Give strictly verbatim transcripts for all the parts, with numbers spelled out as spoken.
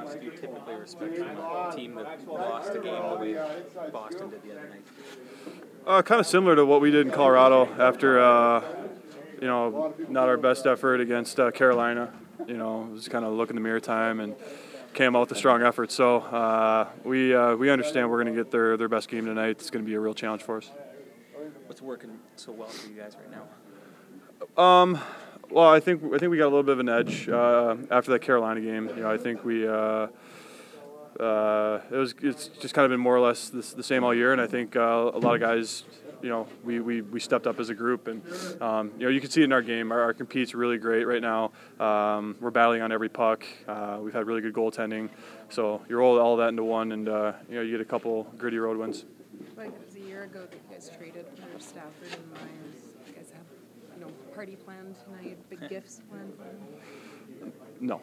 qualities do you typically respect from a team that lost a game the way Boston did the other night? Uh, kind of similar to what we did in Colorado after, uh, you know, not our best effort against uh, Carolina. You know, it was kind of look in the mirror time and came out with a strong effort. So uh, we uh, we understand we're going to get their, their best game tonight. It's going to be a real challenge for us. What's working so well for you guys right now? Um, well, I think I think we got a little bit of an edge uh, after that Carolina game. You know, I think we. Uh, Uh, it was it's just kind of been more or less the, the same all year, and I think uh, a lot of guys, you know, we, we, we stepped up as a group, and um, you know, you can see it in our game. Our, our compete's really great right now. Um, we're battling on every puck. Uh, we've had really good goaltending, so you roll all that into one, and uh, you know, you get a couple gritty road wins. Like it was a year ago that you guys traded for Stafford and Myers. You guys have, you know, party planned tonight, big gifts planned for them. No.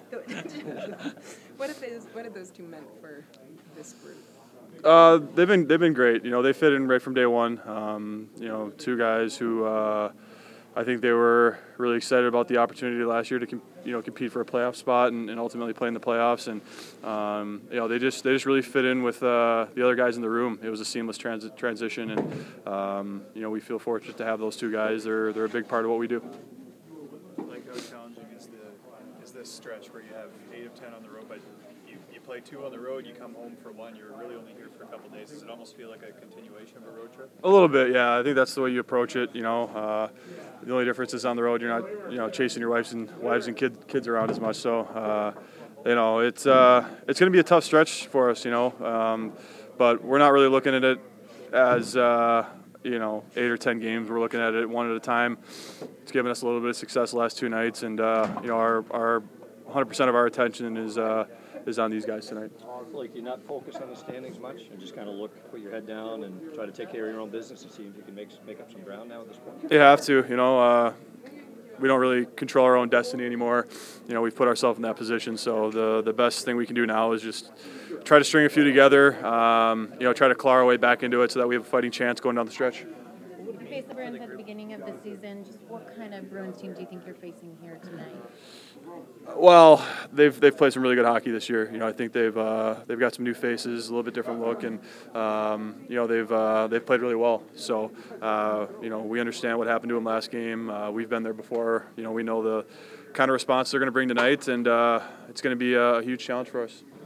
What have those What have those two meant for this group? Uh, they've been they've been great. You know, they fit in right from day one. Um, you know, two guys who uh, I think they were really excited about the opportunity last year to com- you know compete for a playoff spot and, and ultimately play in the playoffs. And um, you know, they just they just really fit in with uh, the other guys in the room. It was a seamless trans- transition, and um, you know, we feel fortunate to have those two guys. They're they're a big part of what we do. Like how challenging is the is this stretch where you have eight of ten on the road, but you, you play two on the road, you come home for one, you're really only here for a couple of days. Does it almost feel like a continuation of a road trip? A little bit, yeah. I think that's the way you approach it. You know, uh, the only difference is on the road, you're not, you know, chasing your wives and wives and kid, kids around as much. So, uh, you know, it's uh, it's going to be a tough stretch for us. You know, um, but we're not really looking at it as uh, you know eight or ten games. We're looking at it one at a time. It's given us a little bit of success the last two nights, and uh, you know, our our one hundred percent of our attention is uh, is on these guys tonight. Like you're not focused on the standings much, and just kind of look, put your head down, and try to take care of your own business and see if you can make make up some ground now at this point. You have to, you know. Uh, we don't really control our own destiny anymore. You know, we've put ourselves in that position. So the the best thing we can do now is just try to string a few together. Um, you know, try to claw our way back into it so that we have a fighting chance going down the stretch. You faced the Bruins at the beginning of the season. Just what kind of Bruins team do you think you're facing here tonight? Well, they've they've played some really good hockey this year. You know, I think they've uh, they've got some new faces, a little bit different look, and um, you know they've uh, they've played really well. So uh, you know we understand what happened to them last game. Uh, we've been there before. You know we know the kind of response they're going to bring tonight, and uh, it's going to be a huge challenge for us.